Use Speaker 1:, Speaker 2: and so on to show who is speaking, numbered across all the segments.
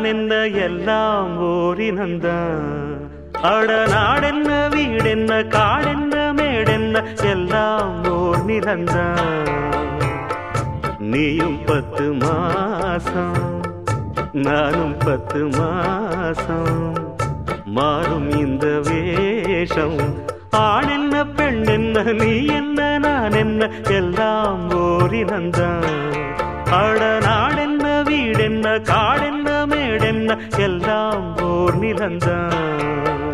Speaker 1: என்ன எல்லாம் ஓரினந்தான். அட நாடென்ன வீடென்ன காடென்ன மேடென்ன எல்லாம் ஓர் நிலந்தான். நீயும் 10 மாசம் நானும் 10 மாசம் மாறும் இந்த வேஷம். ஆண் என்ன பெண் என்ன நீ என்ன நான் என்ன எல்லாம் ஓரினந்தான். அட நாடென்ன வீடென்ன காடென்ன மேடென்ன எல்லாம் ஓர் நிலந்தான்.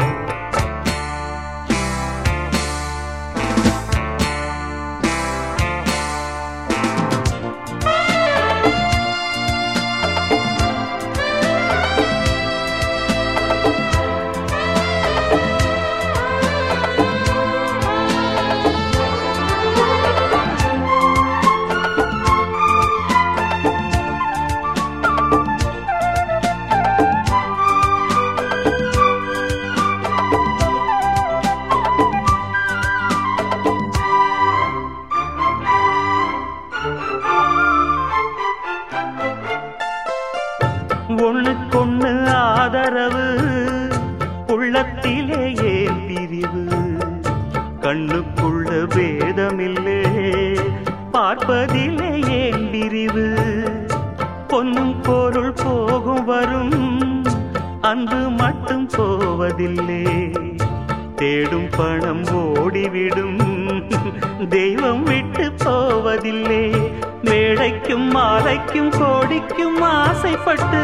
Speaker 1: ஒண்ணுக்கொண்ணு ஆதரவு உள்ளத்திலே ஏன் பிரிவு. கண்ணுக்குள்ள பேதமில்லே பார்ப்பதிலே ஏன் பிரிவு. பொன்னும் பொருள் போகும் வரும் அன்பு மட்டும் போவதில்லை. தேடும் பணம் ஓடிவிடும் தெய்வம் விட்டு போவதில்லை. மேடைக்கும் மாலைக்கும் கோடிக்கும் ஆசைப்பட்டு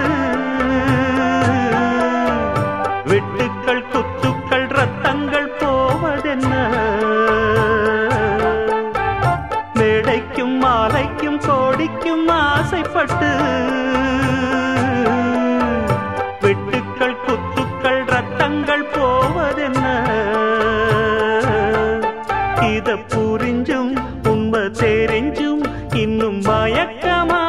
Speaker 1: வெட்டுக்கள் குத்துக்கள் ரத்தங்கள் போவதென்ன. மேடைக்கும் மாலைக்கும் கோடிக்கும் ஆசைப்பட்டு வெட்டுக்கள் குத்துக்கள் ரத்தங்கள் போவதென்ன. இத புரிஞ்சும் உண்மை தெரிஞ்சும் இன்னும் மயக்கமா.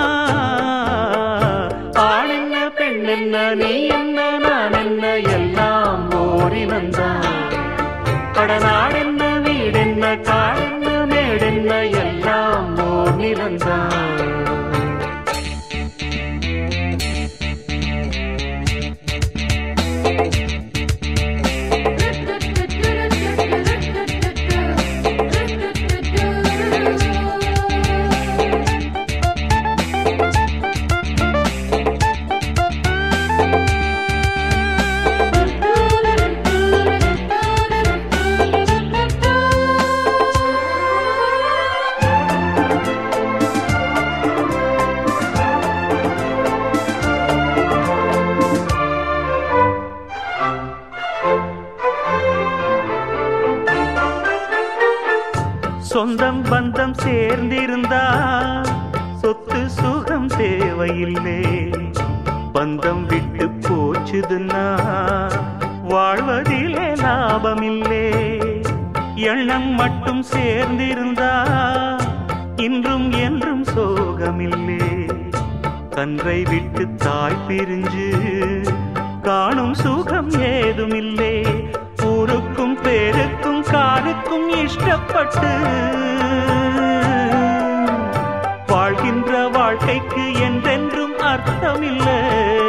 Speaker 1: ஆண் என்ன பெண் என்ன நீ என்ன நான் என்ன எல்லாம் ஓரினந்தான். கடநாடென்ன வீடென்ன காடென்ன மேடென்ன எல்லாம் ஓர் நிலந்தான். சொந்தம் பந்தம் சேர்ந்திருந்தா சொத்து சுகம் தேவையில்லை. பந்தம் விட்டு போச்சுதுன்னா வாழ்வதிலே லாபமில்லை. எண்ணம் மட்டும் சேர்ந்திருந்தா இன்றும் என்றும் சோகமில்லை. கன்றை விட்டு தாய் பிரிஞ்சு காணும் சுகம் ஏதுமில்லை. ஊருக்கும் பேருக்கும் காருக்கும் இஷ்டப்பட்டு வாழ்கின்ற வாழ்க்கைக்கு என்றென்றும் அர்த்தமில்லை.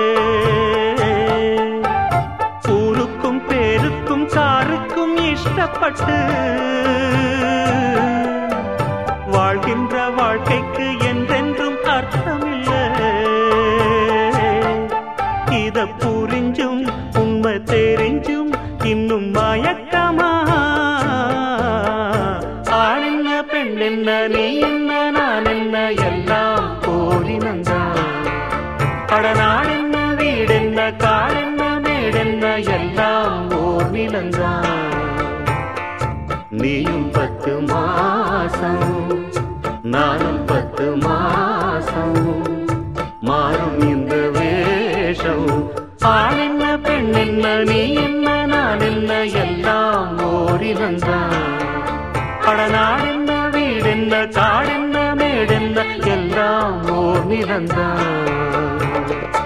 Speaker 1: ஊருக்கும் பேருக்கும் காருக்கும் இஷ்டப்பட்டு வாழ்கின்ற வாழ்க்கைக்கு என்றென்றும் அர்த்தமில்லை. இத புரிஞ்சும் உண்மை தெரிஞ்சும் இன்னும் மயக்கமா. ஆண் என்ன பெண் என்ன நீ என்ன நான் என்ன எல்லாம் ஓரினந்தான். கடநாடென்ன வீடென்ன காடென்ன மேடென்ன எல்லாம் ஓர் நிலந்தான். நீயும் 10 மாசம் நானும் 10 மாசம் மாறும் இந்த வேஷம். ஆண் என்ன பெண் என்ன நீ என்ன நான் என்ன எல்லாம் ஓரினந்தான். கடநாடென்ன வீடென்ன காடென்ன மேடென்ன எல்லாம் ஓர் நிலந்தான்.